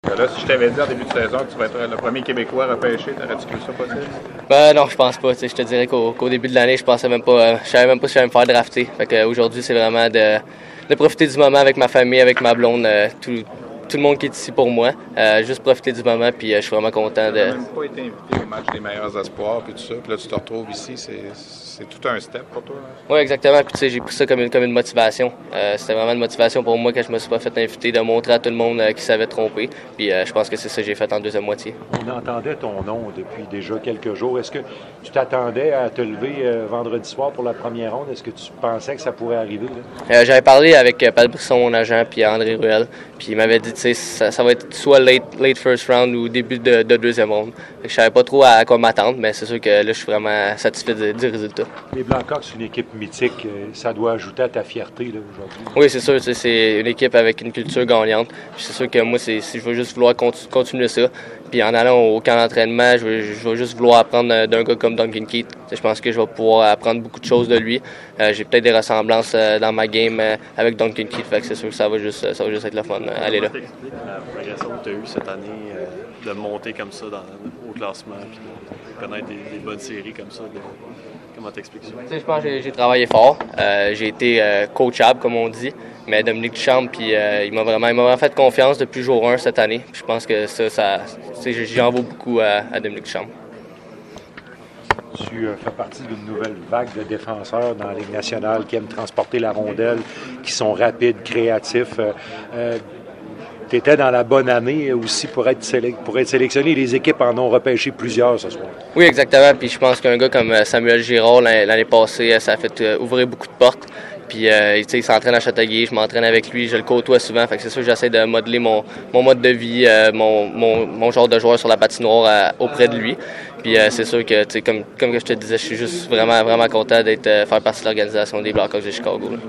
Là, si je t'avais dit en début de saison que tu vas être le premier Québécois repêché, t'aurais-tu cru ça possible? Non, je pense pas. Je te dirais qu'au début de l'année, je pensais même pas. Je savais même pas si j'allais me faire drafter. Fait qu'aujourd'hui, c'est vraiment de profiter du moment avec ma famille, avec ma blonde, tout le monde qui est ici pour moi. Juste profiter du moment, puis je suis vraiment content Tu n'as même pas été invité au match des meilleurs espoirs, puis tout ça. Puis là, tu te retrouves ici. C'est tout un step pour toi. Hein? Oui, exactement. Puis j'ai pris ça comme une motivation. C'était vraiment une motivation pour moi quand je me suis pas fait inviter, de montrer à tout le monde qui s'avait trompé. Puis je pense que c'est ça que j'ai fait en deuxième moitié. On entendait ton nom depuis déjà quelques jours. Est-ce que tu t'attendais à te lever vendredi soir pour la première ronde? Est-ce que tu pensais que ça pourrait arriver? J'avais parlé avec Pat Brisson, mon agent, puis André Ruel. Puis il m'avait dit, tu sais, ça va être soit late first round ou début de deuxième round. Je savais pas trop à quoi m'attendre, mais c'est sûr que là, je suis vraiment satisfait du résultat. Les Blackhawks, c'est une équipe mythique. Ça doit ajouter à ta fierté là, aujourd'hui. Oui, c'est sûr. C'est une équipe avec une culture gagnante. Puis c'est sûr que moi, je veux juste vouloir continuer ça. Puis en allant au camp d'entraînement, je vais juste vouloir apprendre d'un gars comme Duncan Keith. Je pense que je vais pouvoir apprendre beaucoup de choses de lui. J'ai peut-être des ressemblances dans ma game avec Duncan Keith. Fait que c'est sûr que ça va juste être le fun. Aller là. Comment t'expliques la progression que tu as eue cette année de monter comme ça au classement puis de connaître des bonnes séries comme ça? Comment t'expliques ça? Je pense que j'ai travaillé fort. J'ai été coachable, comme on dit. Mais Dominique Ducharme, puis il m'a vraiment fait confiance depuis jour 1 cette année. Puis je pense que j'en vaux beaucoup à Dominique Ducharme. Tu fais partie d'une nouvelle vague de défenseurs dans la Ligue nationale qui aiment transporter la rondelle, qui sont rapides, créatifs. Tu étais dans la bonne année aussi pour être sélectionné. Les équipes en ont repêché plusieurs ce soir. Oui, exactement. Puis je pense qu'un gars comme Samuel Girard, l'année passée, ça a fait ouvrir beaucoup de portes. Puis, il s'entraîne à Châteauguay, je m'entraîne avec lui, je le côtoie souvent. Fait que c'est sûr que j'essaie de modeler mon mode de vie, mon genre de joueur sur la patinoire auprès de lui. Puis, c'est sûr que, comme je te disais, je suis juste vraiment content faire partie de l'organisation des Blackhawks de Chicago. Là.